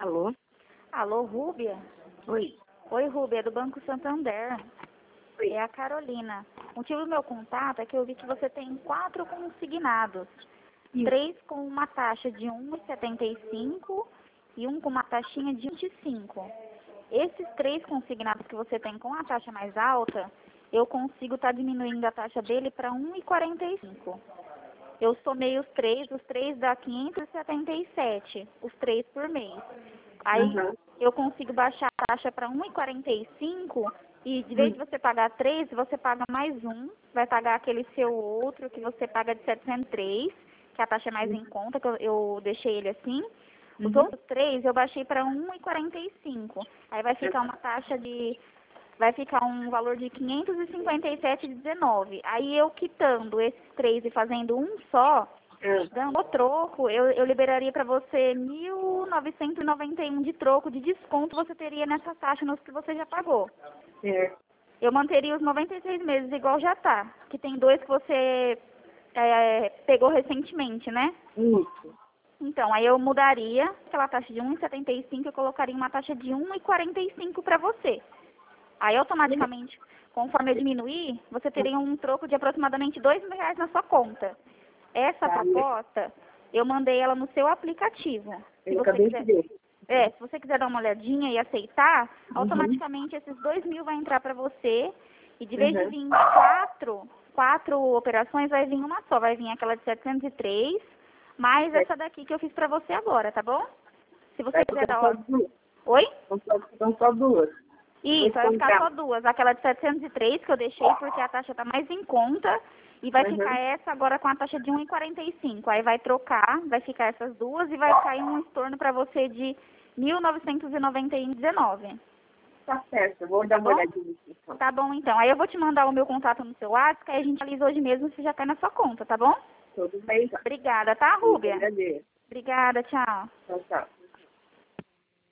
Alô? Alô, Rúbia? Oi. Oi, Rúbia, é do Banco Santander. Oi. É a Carolina. O motivo do meu contato é que eu vi que você tem 4 consignados. Isso. 3 com uma taxa de 1,75 e um com uma taxinha de 25. Esses 3 consignados que você tem com a taxa mais alta, eu consigo estar diminuindo a taxa dele para 1,45. Eu somei os 3 dá 577, os 3 por mês. Aí Uhum. eu consigo baixar a taxa para 1,45 e de vez de você pagar 3, você paga mais um, vai pagar aquele seu outro que você paga de 703, que a taxa é mais em conta, que eu deixei ele assim. Os outros 3 eu baixei para 1,45. Aí vai ficar um valor de 557,19. Aí eu quitando esses 3 e fazendo um só, dando o troco, eu liberaria para você 1.991 de troco de desconto você teria nessa taxa nos que você já pagou. Certo. Eu manteria os 96 meses igual já tá, que tem 2 que você pegou recentemente, né? Isso. Então, aí eu mudaria aquela taxa de 1,75 e colocaria uma taxa de 1,45 para você. Aí, automaticamente, conforme eu diminuir, você teria um troco de aproximadamente R$ 2.000 na sua conta. Essa Tá. proposta, eu mandei ela no seu aplicativo. Se Eu você acabei quiser, de ver. se você quiser dar uma olhadinha e aceitar, automaticamente esses 2.000 vai entrar para você. E de vez de vir quatro operações, vai vir uma só. Vai vir aquela de 703, mais essa daqui que eu fiz para você agora, tá bom? Se você Vai quiser ficar dar só uma... duas. Oi? São só duas. Isso, vai ficar só 2. Aquela de 703 que eu deixei porque a taxa está mais em conta. E vai ficar essa agora com a taxa de 1,45. Aí vai trocar, vai ficar essas duas e vai cair um estorno para você de 1.991,19. Tá certo, eu vou dar uma olhadinha aqui. Então. Tá bom, então. Aí eu vou te mandar o meu contato no seu WhatsApp, aí a gente analisa hoje mesmo se já cai na sua conta, tá bom? Tudo bem, então. Obrigada, tá, Rúbia? Agradeço. Obrigada, tchau. Tchau, tchau.